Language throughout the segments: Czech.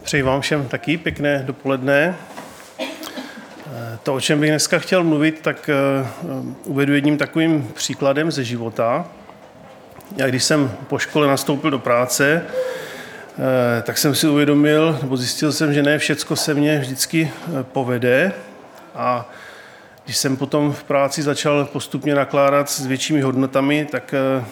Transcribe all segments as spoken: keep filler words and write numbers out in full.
Přeji vám všem taky pěkné dopoledne. To, o čem bych dneska chtěl mluvit, tak uvedu jedním takovým příkladem ze života. Já když jsem po škole nastoupil do práce, tak jsem si uvědomil, nebo zjistil jsem, že ne všecko se mně vždycky povede. A když jsem potom v práci začal postupně nakládat s většími hodnotami, tak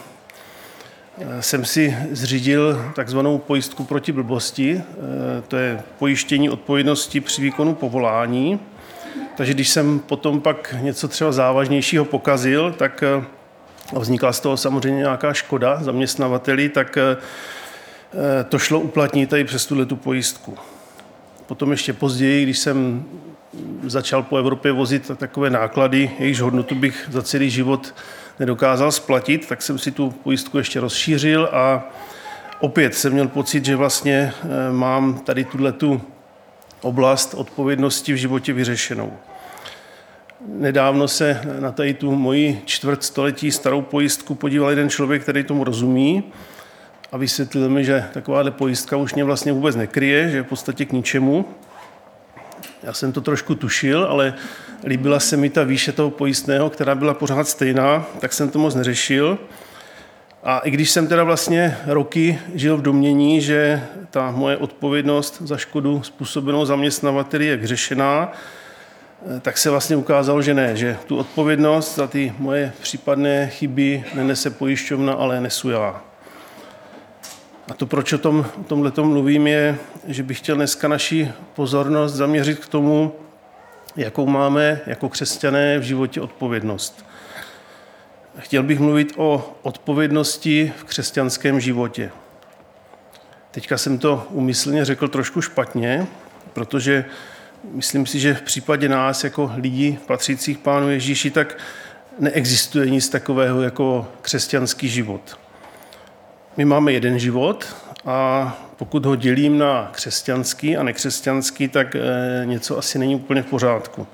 jsem si zřídil takzvanou pojistku proti blbosti. To je pojištění odpovědnosti při výkonu povolání. Takže když jsem potom pak něco třeba závažnějšího pokazil, tak vznikla z toho samozřejmě nějaká škoda zaměstnavateli, tak to šlo uplatnit tady přes tuhletu pojistku. Potom ještě později, když jsem začal po Evropě vozit takové náklady, jejichž hodnotu bych za celý život nedokázal splatit, tak jsem si tu pojistku ještě rozšířil a opět jsem měl pocit, že vlastně mám tady tuhletu oblast odpovědnosti v životě vyřešenou. Nedávno se na tady tu moji čtvrtstoletí starou pojistku podíval jeden člověk, který tomu rozumí a vysvětlil mi, že takováhle pojistka už mě vlastně vůbec nekryje, že je v podstatě k ničemu. Já jsem to trošku tušil, ale líbila se mi ta výše toho pojistného, která byla pořád stejná, tak jsem to moc neřešil. A i když jsem teda vlastně roky žil v domnění, že ta moje odpovědnost za škodu způsobenou zaměstnavateli je vyřešená, tak se vlastně ukázalo, že ne, že tu odpovědnost za ty moje případné chyby nenese pojišťovna, ale nesu já. A to, proč o tom, o tomhletom mluvím, je, že bych chtěl dneska naši pozornost zaměřit k tomu, jakou máme jako křesťané v životě odpovědnost. Chtěl bych mluvit o odpovědnosti v křesťanském životě. Teďka jsem to úmyslně řekl trošku špatně, protože myslím si, že v případě nás jako lidí patřících Pánu Ježíši, tak neexistuje nic takového jako křesťanský život. My máme jeden život a pokud ho dělím na křesťanský a nekřesťanský, tak něco asi není úplně v pořádku.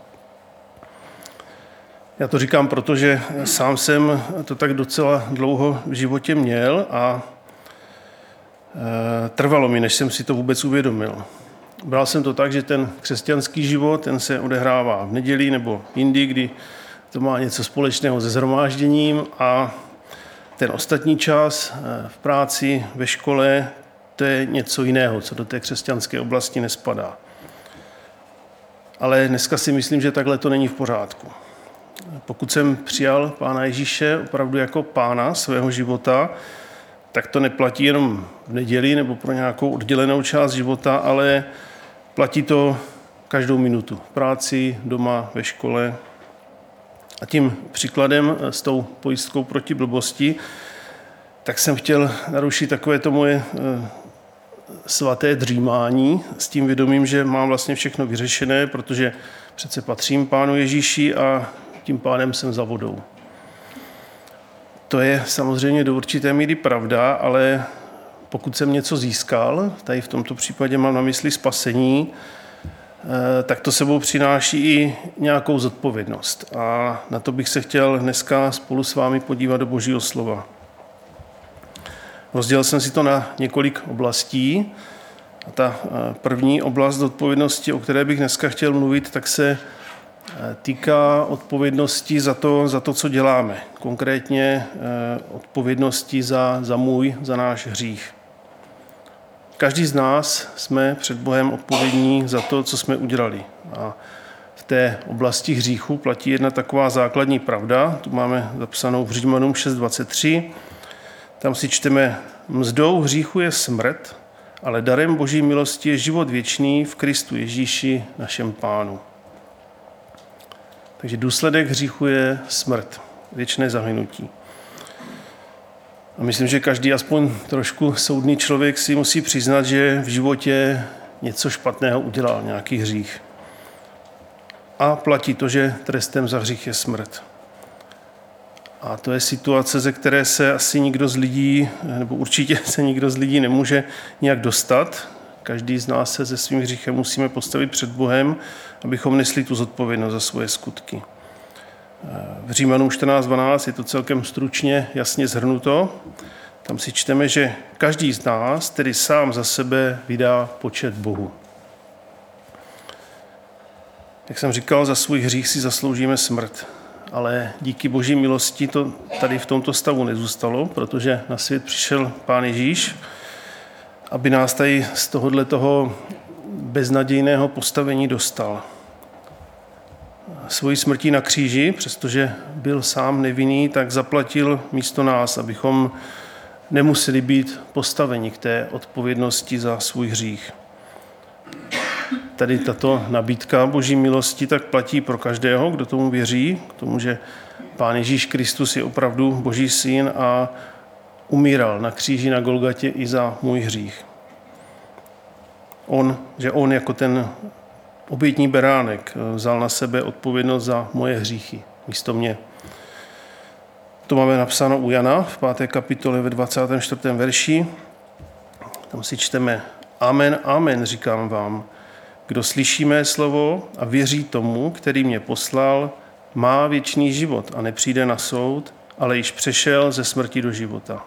Já to říkám, protože sám jsem to tak docela dlouho v životě měl a trvalo mi, než jsem si to vůbec uvědomil. Bral jsem to tak, že ten křesťanský život, ten se odehrává v neděli nebo jindy, kdy to má něco společného se shromážděním a ten ostatní čas v práci, ve škole, to je něco jiného, co do té křesťanské oblasti nespadá. Ale dneska si myslím, že takhle to není v pořádku. Pokud jsem přijal Pána Ježíše opravdu jako pána svého života, tak to neplatí jenom v neděli nebo pro nějakou oddělenou část života, ale platí to každou minutu. V práci, doma, ve škole. A tím příkladem s tou pojistkou proti blbosti, tak jsem chtěl narušit takové to moje svaté dřímání s tím vědomím, že mám vlastně všechno vyřešené, protože přece patřím Pánu Ježíši a tím pádem jsem za vodou. To je samozřejmě do určité míry pravda, ale pokud jsem něco získal, tady v tomto případě mám na mysli spasení, tak to sebou přináší i nějakou zodpovědnost. A na to bych se chtěl dneska spolu s vámi podívat do Božího slova. Rozdělil jsem si to na několik oblastí. A ta první oblast zodpovědnosti, o které bych dneska chtěl mluvit, tak se týká odpovědnosti za to, za to, co děláme. Konkrétně odpovědnosti za, za můj, za náš hřích. Každý z nás jsme před Bohem odpovědní za to, co jsme udělali. A v té oblasti hříchu platí jedna taková základní pravda. Tu máme zapsanou v Římanům šest dvacet tři. Tam si čteme: mzdou hříchu je smrt, ale darem Boží milosti je život věčný v Kristu Ježíši, našem Pánu. Takže důsledek hříchu je smrt, věčné zahynutí. A myslím, že každý aspoň trošku soudný člověk si musí přiznat, že v životě něco špatného udělal, nějaký hřích. A platí to, že trestem za hřích je smrt. A to je situace, ze které se asi nikdo z lidí, nebo určitě se nikdo z lidí nemůže nějak dostat. Každý z nás se se svým hříchem musíme postavit před Bohem, abychom nesli tu zodpovědnost za svoje skutky. V Římanům čtrnáct dvanáct je to celkem stručně, jasně shrnuto. Tam si čteme, že každý z nás tedy sám za sebe vydá počet Bohu. Jak jsem říkal, za svůj hřích si zasloužíme smrt, ale díky Boží milosti to tady v tomto stavu nezůstalo, protože na svět přišel Pán Ježíš, aby nás tady z tohohle toho beznadějného postavení dostal. Svojí smrtí na kříži, přestože byl sám nevinný, tak zaplatil místo nás, abychom nemuseli být postaveni k té odpovědnosti za svůj hřích. Tady tato nabídka Boží milosti tak platí pro každého, kdo tomu věří, k tomu, že Pán Ježíš Kristus je opravdu Boží syn a umíral na kříži na Golgatě i za můj hřích. On, že on jako ten obětní beránek vzal na sebe odpovědnost za moje hříchy místo mě. To máme napsáno u Jana v páté kapitole ve dvacátém čtvrtém verši. Tam si čteme: Amen, amen, říkám vám. Kdo slyší mé slovo a věří tomu, který mě poslal, má věčný život a nepřijde na soud, ale již přešel ze smrti do života.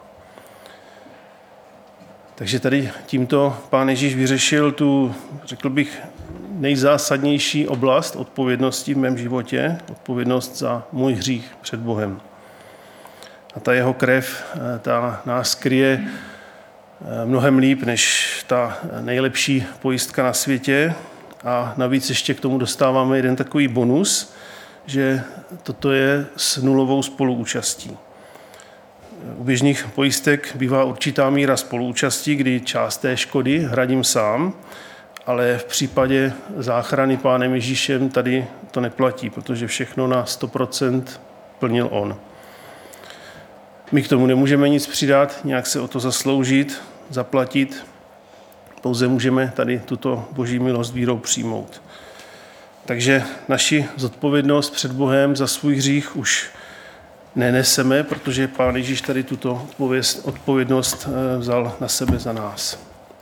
Takže tady tímto Pán Ježíš vyřešil tu, řekl bych, nejzásadnější oblast odpovědnosti v mém životě, odpovědnost za můj hřích před Bohem. A ta jeho krev, ta nás kryje mnohem líp než ta nejlepší pojistka na světě. A navíc ještě k tomu dostáváme jeden takový bonus, že toto je s nulovou spoluúčastí. U běžných pojistek bývá určitá míra spoluúčastí, kdy část té škody hradím sám, ale v případě záchrany Pánem Ježíšem tady to neplatí, protože všechno na sto procent plnil on. My k tomu nemůžeme nic přidat, nějak se o to zasloužit, zaplatit, pouze můžeme tady tuto Boží milost vírou přijmout. Takže naši zodpovědnost před Bohem za svůj hřích už neneseme, protože Pán Ježíš tady tuto odpovědnost vzal na sebe za nás.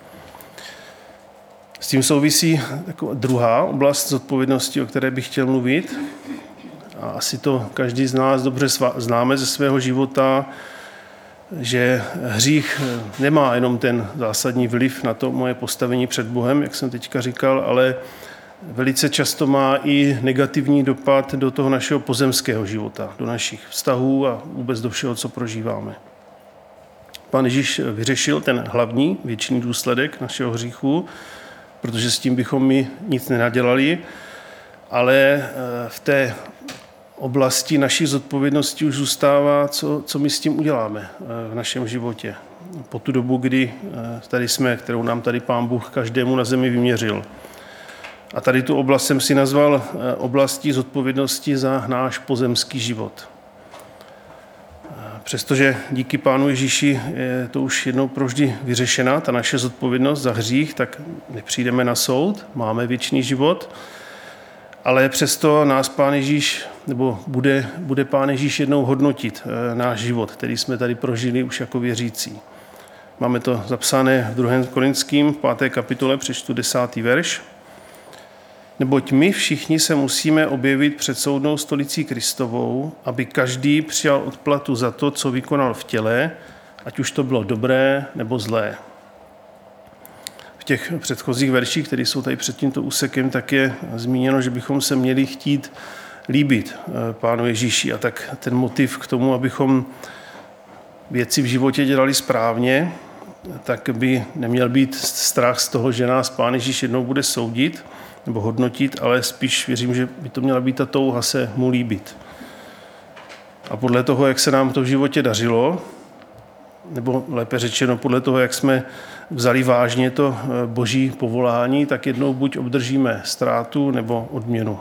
S tím souvisí taková druhá oblast zodpovědnosti, o které bych chtěl mluvit. A asi to každý z nás dobře známe ze svého života, že hřích nemá jenom ten zásadní vliv na to moje postavení před Bohem, jak jsem teďka říkal, ale velice často má i negativní dopad do toho našeho pozemského života, do našich vztahů a vůbec do všeho, co prožíváme. Pán Ježíš vyřešil ten hlavní věčný důsledek našeho hříchu, protože s tím bychom my nic nenadělali, ale v té oblasti naší zodpovědnosti už zůstává, co, co my s tím uděláme v našem životě. Po tu dobu, kdy tady jsme, kterou nám tady Pán Bůh každému na zemi vyměřil. A tady tu oblast jsem si nazval oblastí zodpovědnosti za náš pozemský život. Přestože díky Pánu Ježíši je to už jednou provždy vyřešená, ta naše zodpovědnost za hřích, tak nepřijdeme na soud, máme věčný život, ale přesto nás Pán Ježíš, nebo bude, bude Pán Ježíš jednou hodnotit náš život, který jsme tady prožili už jako věřící. Máme to zapsané v druhém Korinským, v páté kapitole, přečtu desátý verš. Neboť my všichni se musíme objevit před soudnou stolicí Kristovou, aby každý přijal odplatu za to, co vykonal v těle, ať už to bylo dobré nebo zlé. V těch předchozích verších, které jsou tady před tímto úsekem, tak je zmíněno, že bychom se měli chtít líbit Pánu Ježíši. A tak ten motiv k tomu, abychom věci v životě dělali správně, tak by neměl být strach z toho, že nás Pán Ježíš jednou bude soudit nebo hodnotit, ale spíš věřím, že by to měla být ta touha se mu líbit. A podle toho, jak se nám to v životě dařilo, nebo lépe řečeno podle toho, jak jsme vzali vážně to Boží povolání, tak jednou buď obdržíme ztrátu nebo odměnu.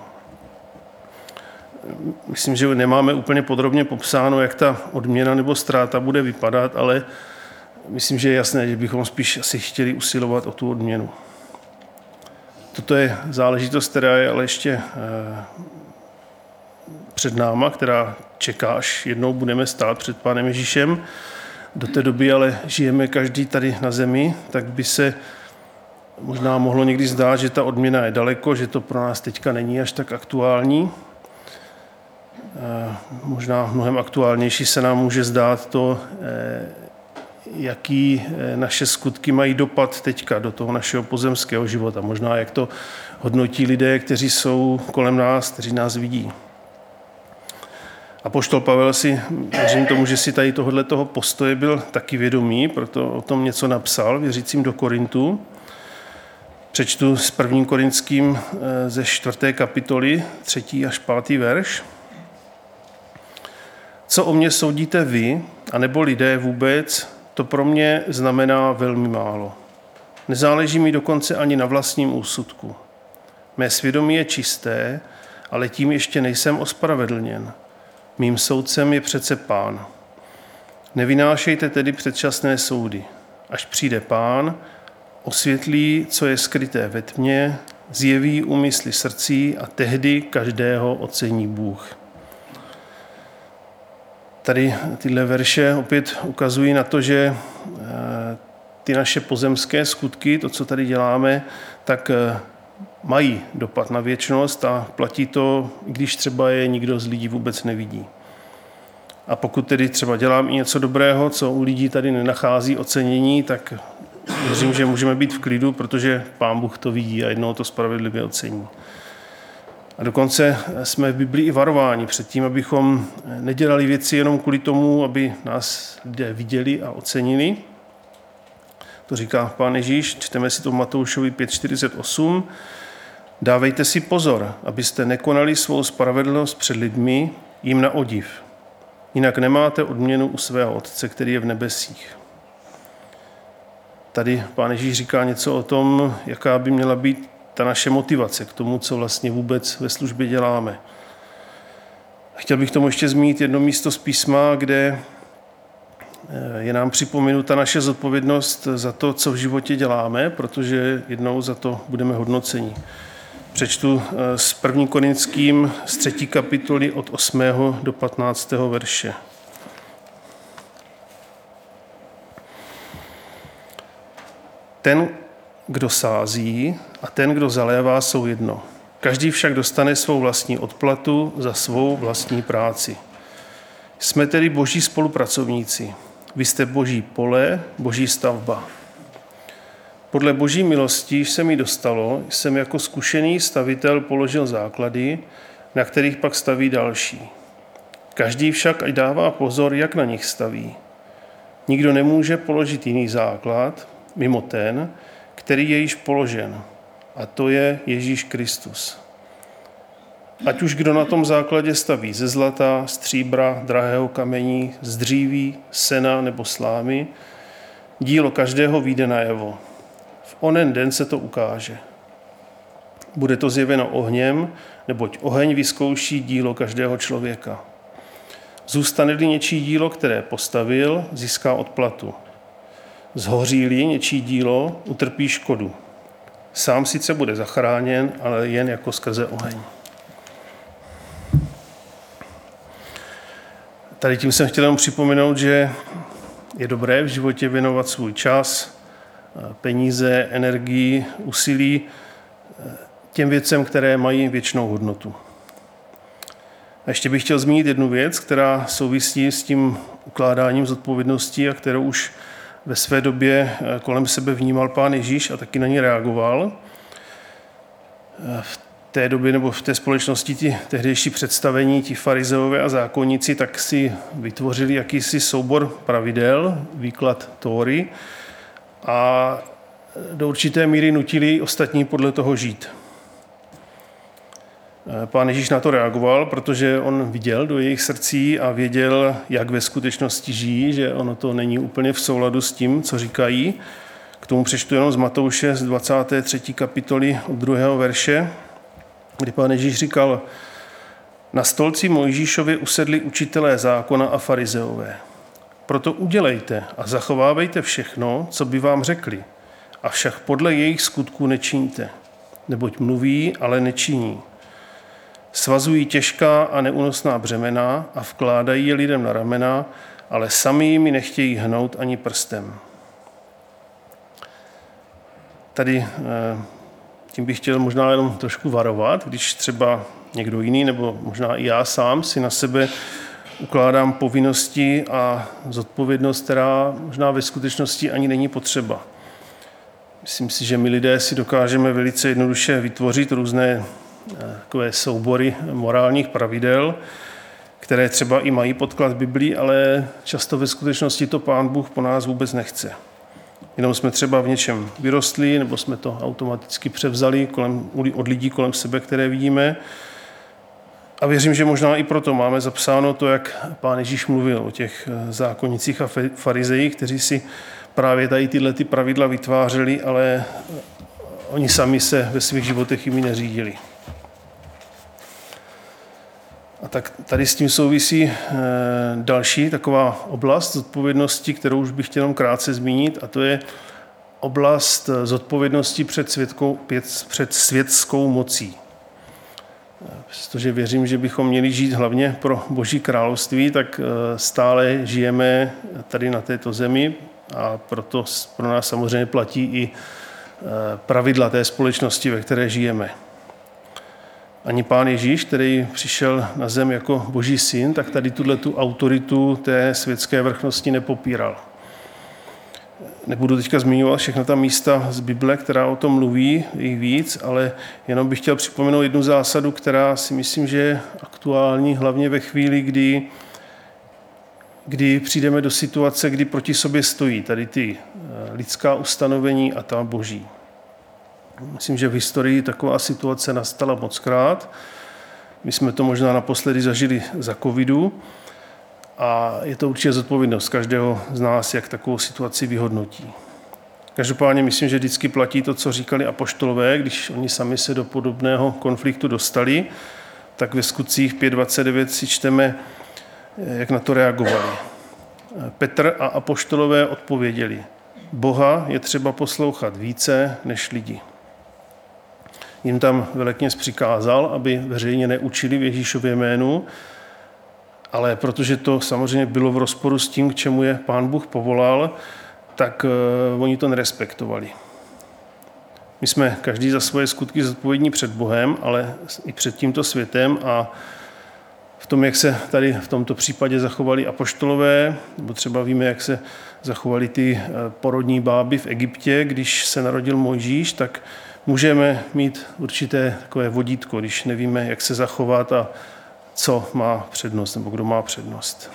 Myslím, že nemáme úplně podrobně popsáno, jak ta odměna nebo ztráta bude vypadat, ale myslím, že je jasné, že bychom spíš asi chtěli usilovat o tu odměnu. Toto je záležitost, která je ale ještě před náma, která čeká, až jednou budeme stát před Pánem Ježíšem. Do té doby ale žijeme každý tady na zemi, tak by se možná mohlo někdy zdát, že ta odměna je daleko, že to pro nás teďka není až tak aktuální. Možná mnohem aktuálnější se nám může zdát to, jaký naše skutky mají dopad teďka do toho našeho pozemského života. Možná jak to hodnotí lidé, kteří jsou kolem nás, kteří nás vidí. Apoštol Pavel si, věřím tomu, že si tady tohoto postoje byl taky vědomý, proto o tom něco napsal věřícím do Korintu. Přečtu s prvním Korinským ze čtvrté kapitoly, třetí až pátý verš. Co o mě soudíte vy, anebo lidé vůbec, to pro mě znamená velmi málo. Nezáleží mi dokonce ani na vlastním úsudku. Mé svědomí je čisté, ale tím ještě nejsem ospravedlněn. Mým soudcem je přece Pán. Nevynášejte tedy předčasné soudy. Až přijde Pán, osvětlí, co je skryté ve tmě, zjeví úmysly srdcí a tehdy každého ocení Bůh. Tady tyhle verše opět ukazují na to, že ty naše pozemské skutky, to, co tady děláme, tak mají dopad na věčnost a platí to, když třeba je nikdo z lidí vůbec nevidí. A pokud tedy třeba dělám i něco dobrého, co u lidí tady nenachází ocenění, tak věřím, že můžeme být v klidu, protože Pán Bůh to vidí a jednou to spravedlivě ocení. A dokonce jsme v Biblii i varováni před tím, abychom nedělali věci jenom kvůli tomu, aby nás lidé viděli a ocenili. To říká Pán Ježíš, čteme si to v Matoušovi pět čtyřicet osm. Dávejte si pozor, abyste nekonali svou spravedlnost před lidmi jim na odiv. Jinak nemáte odměnu u svého Otce, který je v nebesích. Tady Pán Ježíš říká něco o tom, jaká by měla být ta naše motivace k tomu, co vlastně vůbec ve službě děláme. Chtěl bych tomu ještě zmínit jedno místo z písma, kde je nám připomenuta naše zodpovědnost za to, co v životě děláme, protože jednou za to budeme hodnoceni. Přečtu s prvním Korinským z třetí kapitoly od osmého do patnáctého verše. Ten, kdo sází a ten, kdo zalévá, jsou jedno. Každý však dostane svou vlastní odplatu za svou vlastní práci. Jsme tedy boží spolupracovníci. Vy jste boží pole, boží stavba. Podle boží milosti, již se mi dostalo, jsem jako zkušený stavitel položil základy, na kterých pak staví další. Každý však ať dává pozor, jak na nich staví. Nikdo nemůže položit jiný základ, mimo ten, který je již položen, a to je Ježíš Kristus. Ať už kdo na tom základě staví ze zlata, stříbra, drahého kamení, z dříví, sena nebo slámy, dílo každého vyjde najevo. V onen den se to ukáže. Bude to zjeveno ohněm, neboť oheň vyzkouší dílo každého člověka. Zůstane-li něčí dílo, které postavil, získá odplatu. Zhoří-li něčí dílo, utrpí škodu. Sám sice bude zachráněn, ale jen jako skrze oheň. Tady tím jsem chtěl jenom připomenout, že je dobré v životě věnovat svůj čas, peníze, energii, úsilí těm věcem, které mají věčnou hodnotu. A ještě bych chtěl zmínit jednu věc, která souvisí s tím ukládáním zodpovědnosti a kterou už ve své době kolem sebe vnímal Pán Ježíš a taky na ní reagoval. V té době nebo v té společnosti ti tehdejší představení, ti farizeové a zákonníci, tak si vytvořili jakýsi soubor pravidel, výklad Tóry a do určité míry nutili ostatní podle toho žít. Pán Ježíš na to reagoval, protože on viděl do jejich srdcí a věděl, jak ve skutečnosti žijí, že ono to není úplně v souladu s tím, co říkají. K tomu přečtu jenom z Matouše z dvacáté třetí kapitoly od druhého verše, kdy Pán Ježíš říkal: Na stolci Mojžíšově usedli učitelé zákona a farizeové. Proto udělejte a zachovávejte všechno, co by vám řekli, avšak podle jejich skutků nečiňte, neboť mluví, ale nečiní. Svazují těžká a neúnosná břemena a vkládají je lidem na ramena, ale sami jimi nechtějí hnout ani prstem. Tady tím bych chtěl možná jenom trošku varovat, když třeba někdo jiný, nebo možná i já sám si na sebe ukládám povinnosti a zodpovědnost, která možná ve skutečnosti ani není potřeba. Myslím si, že my lidé si dokážeme velice jednoduše vytvořit různé takové soubory morálních pravidel, které třeba i mají podklad v Biblii, ale často ve skutečnosti to Pán Bůh po nás vůbec nechce. Jenom jsme třeba v něčem vyrostli, nebo jsme to automaticky převzali kolem, od lidí kolem sebe, které vidíme. A věřím, že možná i proto máme zapsáno to, jak Pán Ježíš mluvil o těch zákonnicích a farizejích, kteří si právě tady tyhle ty pravidla vytvářeli, ale oni sami se ve svých životech jimi neřídili. A tak tady s tím souvisí další taková oblast zodpovědnosti, kterou už bych chtěl krátce zmínit, a to je oblast zodpovědnosti před, světkou, před světskou mocí. Přestože věřím, že bychom měli žít hlavně pro Boží království, tak stále žijeme tady na této zemi a proto pro nás samozřejmě platí i pravidla té společnosti, ve které žijeme. Ani Pán Ježíš, který přišel na zem jako Boží syn, tak tady tu autoritu té světské vrchnosti nepopíral. Nebudu teďka zmiňovat všechna ta místa z Bible, která o tom mluví, jich víc, ale jenom bych chtěl připomenout jednu zásadu, která si myslím, že je aktuální, hlavně ve chvíli, kdy, kdy přijdeme do situace, kdy proti sobě stojí tady ty lidská ustanovení a ta Boží. Myslím, že v historii taková situace nastala mockrát. My jsme to možná naposledy zažili za covidu a je to určitě zodpovědnost každého z nás, jak takovou situaci vyhodnotí. Každopádně myslím, že vždycky platí to, co říkali apoštolové, když oni sami se do podobného konfliktu dostali, tak ve Skutcích pět dvacet devět si čteme, jak na to reagovali. Petr a apoštolové odpověděli: Boha je třeba poslouchat více než lidi. Jim tam velekněz přikázal, aby veřejně neučili v Ježíšově jménu, ale protože to samozřejmě bylo v rozporu s tím, k čemu je Pán Bůh povolal, tak uh, oni to nerespektovali. My jsme každý za svoje skutky zodpovědní před Bohem, ale i před tímto světem, a v tom, jak se tady v tomto případě zachovali apoštolové, nebo třeba víme, jak se zachovali ty porodní báby v Egyptě, když se narodil Mojžíš, tak můžeme mít určité takové vodítko, když nevíme, jak se zachovat a co má přednost, nebo kdo má přednost.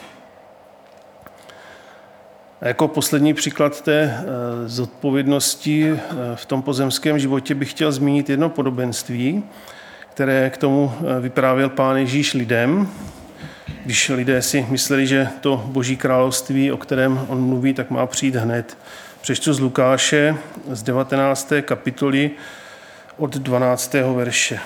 A jako poslední příklad té zodpovědnosti v tom pozemském životě bych chtěl zmínit jedno podobenství, které k tomu vyprávěl Pán Ježíš lidem, když lidé si mysleli, že to Boží království, o kterém on mluví, tak má přijít hned. Přečtu z Lukáše z devatenácté kapitoly od dvanáctého verše.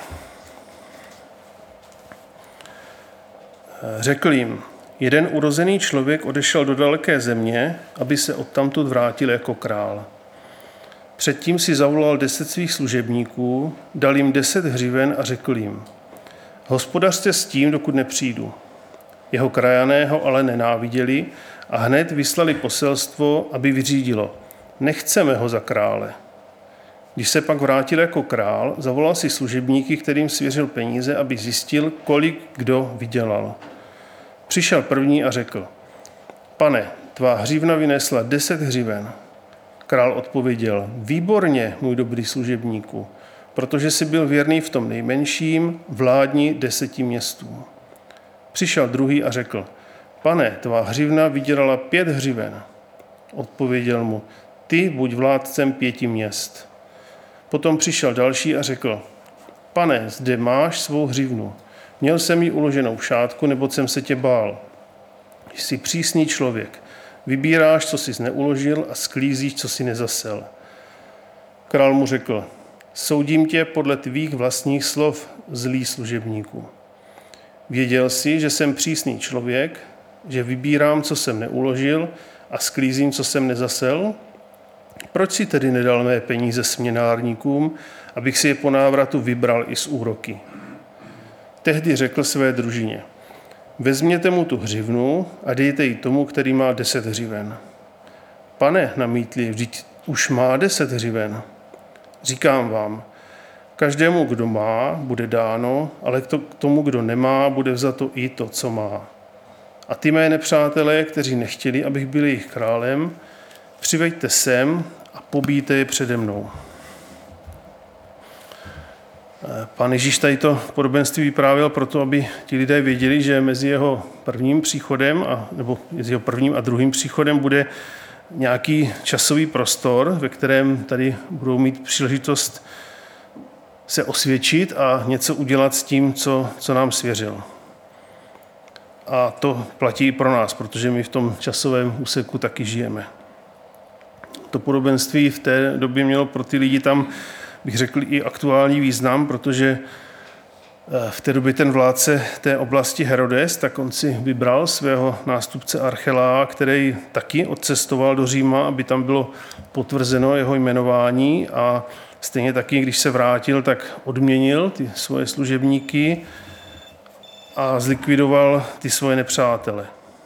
Řekl jim: jeden urozený člověk odešel do daleké země, aby se odtamtud vrátil jako král. Předtím si zavolal deset svých služebníků, dal jim deset hřiven a řekl jim: hospodařte s tím, dokud nepřijdu. Jeho krajané ho ale nenáviděli a hned vyslali poselstvo, aby vyřídilo: nechceme ho za krále. Když se pak vrátil jako král, zavolal si služebníky, kterým svěřil peníze, aby zjistil, kolik kdo vydělal. Přišel první a řekl: pane, tvá hřivna vynesla deset hřiven. Král odpověděl: výborně, můj dobrý služebníku, protože jsi byl věrný v tom nejmenším, vládni deseti městům. Přišel druhý a řekl: pane, tvá hřivna vydělala pět hřiven. Odpověděl mu: ty buď vládcem pěti měst. Potom přišel další a řekl: pane, zde máš svou hřivnu. Měl jsem ji uloženou v šátku, neboť jsem se tě bál. Jsi přísný člověk. Vybíráš, co jsi neuložil, a sklízíš, co jsi nezasel. Král mu řekl: soudím tě podle tvých vlastních slov, zlý služebníku. Věděl jsi, že jsem přísný člověk, že vybírám, co jsem neuložil, a sklízím, co jsem nezasel? Proč si tedy nedal mé peníze směnárníkům, abych si je po návratu vybral i s úroky? Tehdy řekl své družině: vezměte mu tu hřivnu a dejte ji tomu, který má deset hřiven. Pane, namítli, vždyť už má deset hřiven. Říkám vám, každému, kdo má, bude dáno, ale k tomu, kdo nemá, bude vzato i to, co má. A ty mé nepřátelé, kteří nechtěli, abych byl jejich králem, přiveďte sem a pobíjte je přede mnou. Pán Ježíš tady to podobenství vyprávěl proto, aby ti lidé věděli, že mezi jeho prvním příchodem, a, nebo mezi jeho prvním a druhým příchodem bude nějaký časový prostor, ve kterém tady budou mít příležitost se osvědčit a něco udělat s tím, co, co nám svěřil. A to platí i pro nás, protože my v tom časovém úseku taky žijeme. To podobenství v té době mělo pro ty lidi tam, bych řekl, i aktuální význam, protože v té době ten vládce té oblasti Herodes, tak on si vybral svého nástupce Archelaa, který taky odcestoval do Říma, aby tam bylo potvrzeno jeho jmenování, a stejně taky, když se vrátil, tak odměnil ty svoje služebníky a zlikvidoval ty svoje nepřátele.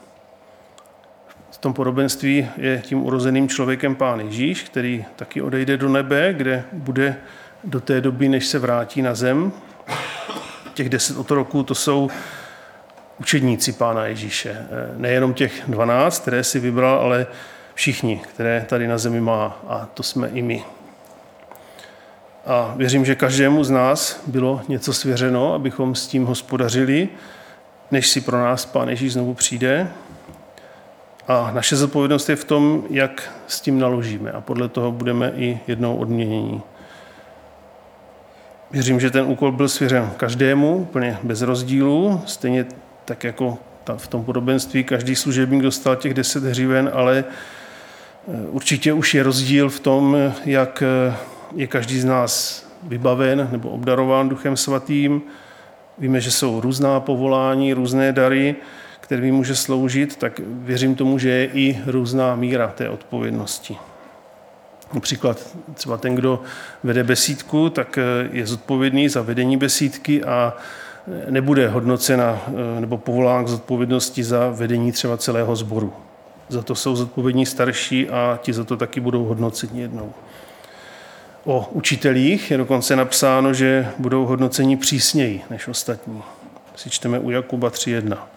V tom podobenství je tím urozeným člověkem Pán Ježíš, který taky odejde do nebe, kde bude do té doby, než se vrátí na zem. Těch deset otroků, to jsou učedníci Pána Ježíše. Nejenom těch dvanáct, které si vybral, ale všichni, které tady na zemi má. A to jsme i my. A věřím, že každému z nás bylo něco svěřeno, abychom s tím hospodařili, než si pro nás Pán Ježíš znovu přijde. A naše zodpovědnost je v tom, jak s tím naložíme. A podle toho budeme i jednou odměnění. Věřím, že ten úkol byl svěřen každému, úplně bez rozdílu. Stejně tak jako v tom podobenství každý služebník dostal těch deset hřiven, ale určitě už je rozdíl v tom, jak je každý z nás vybaven nebo obdarován Duchem Svatým. Víme, že jsou různá povolání, různé dary, kterými může sloužit, tak věřím tomu, že je i různá míra té odpovědnosti. Například třeba ten, kdo vede besídku, tak je zodpovědný za vedení besídky a nebude hodnocena nebo povolán k zodpovědnosti za vedení třeba celého sboru. Za to jsou zodpovědní starší a ti za to taky budou hodnoceni jednou. O učitelích je dokonce napsáno, že budou hodnoceni přísněji než ostatní. Si čteme u Jakuba tři jedna.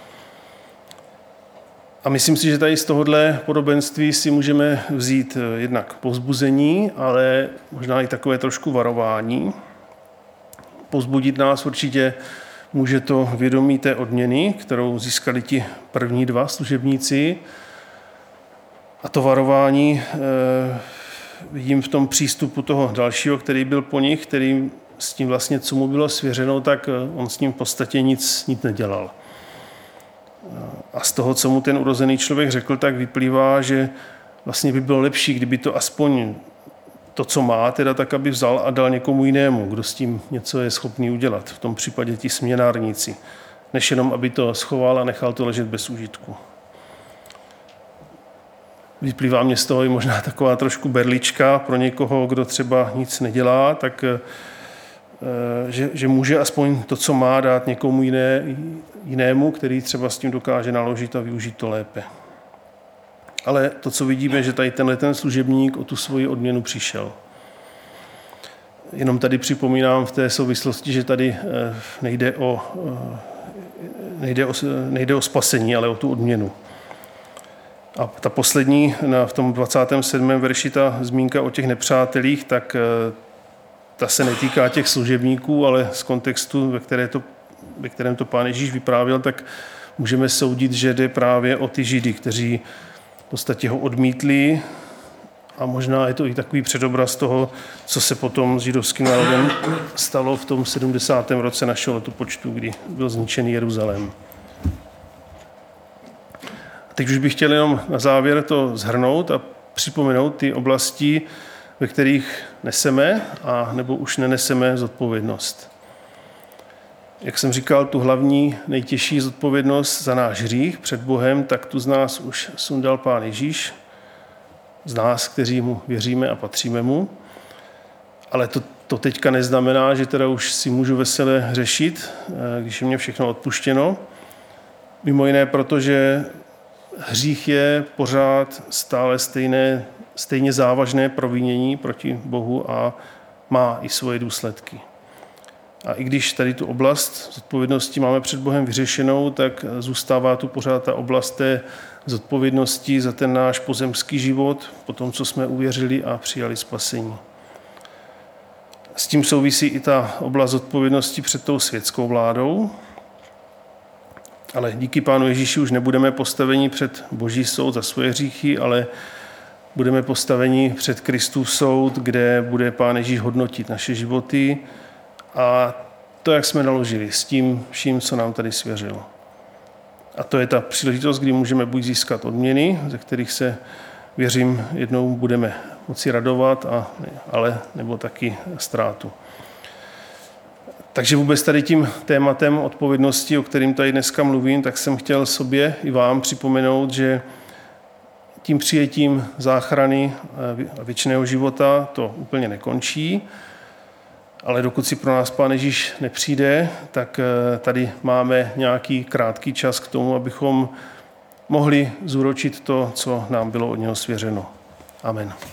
A myslím si, že tady z tohohle podobenství si můžeme vzít jednak povzbuzení, ale možná i takové trošku varování. Povzbudit nás určitě může to vědomí té odměny, kterou získali ti první dva služebníci. A to varování eh, vidím v tom přístupu toho dalšího, který byl po nich, který s tím vlastně, co mu bylo svěřeno, tak on s ním v podstatě nic, nic nedělal. A z toho, co mu ten urozený člověk řekl, tak vyplývá, že vlastně by bylo lepší, kdyby to aspoň to, co má, teda tak, aby vzal a dal někomu jinému, kdo s tím něco je schopný udělat. V tom případě ti směnárníci. Než jenom, aby to schoval a nechal to ležet bez užitku. Vyplývá mě z toho i možná taková trošku berlička pro někoho, kdo třeba nic nedělá, tak že, že může aspoň to, co má, dát někomu jiné, jinému, který třeba s tím dokáže naložit a využít to lépe. Ale to, co vidíme, že tady tenhle ten služebník o tu svoji odměnu přišel. Jenom tady připomínám v té souvislosti, že tady nejde o, nejde o, nejde o spasení, ale o tu odměnu. A ta poslední, v tom dvacátém sedmém verši, ta zmínka o těch nepřátelích, tak ta se netýká těch služebníků, ale z kontextu, ve, které to, ve kterém to Pán Ježíš vyprávěl, tak můžeme soudit, že jde právě o ty Židy, kteří v podstatě ho odmítli, a možná je to i takový předobraz toho, co se potom s židovským národem stalo v tom sedmdesátém roce našeho letopočtu, kdy byl zničený Jeruzalém. Teď už bych chtěl jenom na závěr to shrnout a připomenout ty oblasti, ve kterých neseme a nebo už neneseme zodpovědnost. Jak jsem říkal, tu hlavní, nejtěžší zodpovědnost za náš hřích před Bohem, tak tu z nás už sundal Pán Ježíš, z nás, kteří mu věříme a patříme mu. Ale to, to teďka neznamená, že teda už si můžu vesele hřešit, když je mě všechno odpuštěno. Mimo jiné, protože hřích je pořád stále stejné, stejně závažné provinění proti Bohu a má i svoje důsledky. A i když tady tu oblast zodpovědnosti máme před Bohem vyřešenou, tak zůstává tu pořád ta oblast té zodpovědnosti za ten náš pozemský život, po tom, co jsme uvěřili a přijali spasení. S tím souvisí i ta oblast zodpovědnosti před tou světskou vládou, ale díky Pánu Ježíši už nebudeme postaveni před Boží soud za svoje hříchy, ale budeme postaveni před Kristův soud, kde bude Pán Ježíš hodnotit naše životy a to, jak jsme naložili s tím vším, co nám tady svěřil. A to je ta příležitost, kdy můžeme buď získat odměny, ze kterých se, věřím, jednou budeme moci radovat, a, ale nebo taky ztrátu. Takže vůbec tady tím tématem odpovědnosti, o kterým tady dneska mluvím, tak jsem chtěl sobě i vám připomenout, že tím přijetím záchrany a věčného života to úplně nekončí, ale dokud si pro nás Pán Ježíš nepřijde, tak tady máme nějaký krátký čas k tomu, abychom mohli zúročit to, co nám bylo od něho svěřeno. Amen.